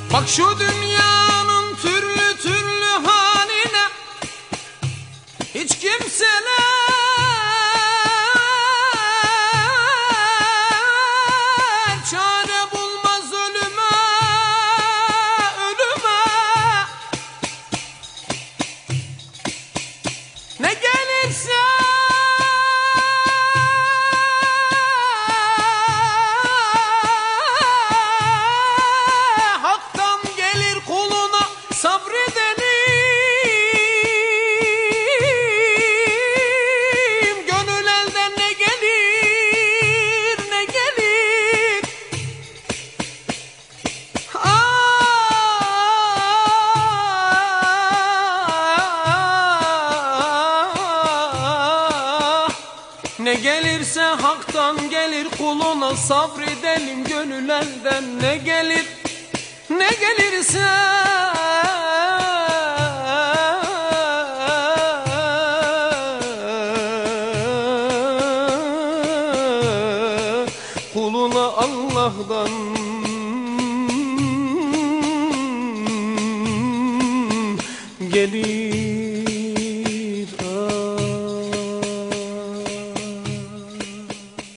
Bak şu dünyanın türlü türlü haline, hiç kimseler çare bulmaz ölüme, ölüme. Ne gelirse haktan gelir, kuluna sabredelim. Gönül elden ne gelir, ne gelir. Ne gelirse haktan gelir, kuluna sabredelim. Gönül elden ne gelir, ne gelirse. Kuluna Allah'tan gelir.